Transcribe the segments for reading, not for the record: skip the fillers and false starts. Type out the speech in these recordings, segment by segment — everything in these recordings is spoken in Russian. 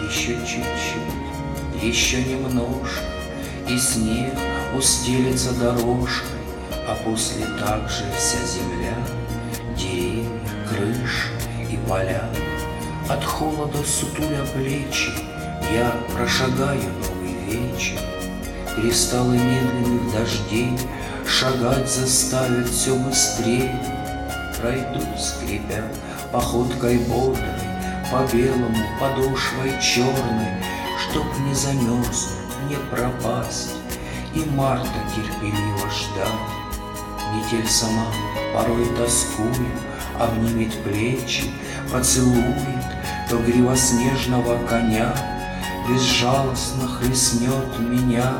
Еще чуть-чуть, еще немножко, и снег устелится дорожкой, а после также вся земля, деревья, крыши и поля. От холода сутуля плечи я прошагаю новый вечер. Кристаллы медленных дождей шагать заставят все быстрее. Пройду, скрипя походкой бодрой, по белому подошвой черной, чтоб не замерзнуть, не пропасть и марта терпеливо ждать. Метель сама, порой тоскуя, обнимет плечи, поцелует, то грива снежного коня безжалостно хлестнет меня.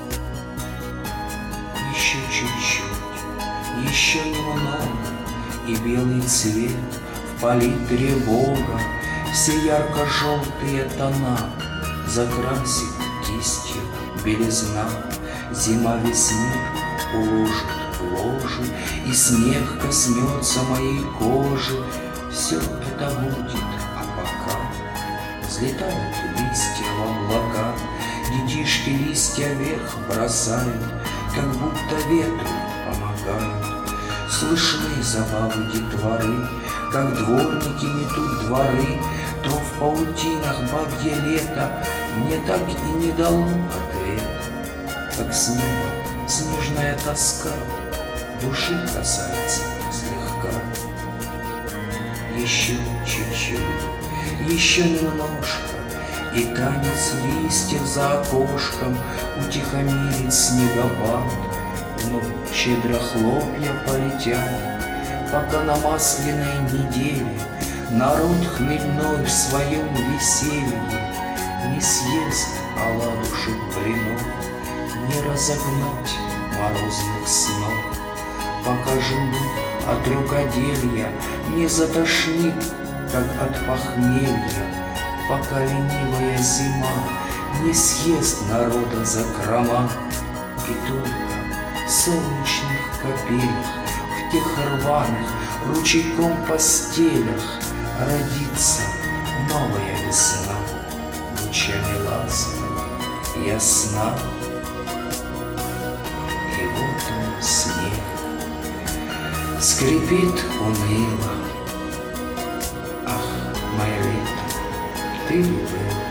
Еще чуть-чуть, еще немного, и белый цвет в палитре Бога все ярко-желтые тона закрасит кистью белизна. Зима весь мир уложит в ложе, и снег коснется моей кожи. Все это будет, а пока взлетают листья в облака, детишки листья вверх бросают, как будто ветру помогают. Слышны забавы детворы, как дворники метут дворы, то в паутинах бабье лето мне так и не дало ответ. Как с неба снежная тоска души касается слегка. Еще чуть-чуть, еще немножко, и танец листьев за окошком утихомирит снегопад. Но щедро хлопья полетят, пока на масляной неделе народ хмельной в своем веселье не съест оладушек блинов, не разогнать морозных снов. Пока жену от рукоделья не затошнит, как от похмелья, пока ленивая зима не съест народа закрома. И только в солнечных капелях, в тех рваных ручейком постелях родится новая весна, лучами ласково ясна. И вот он, снег, скрипит уныло. Ах, мое лето, ты любила.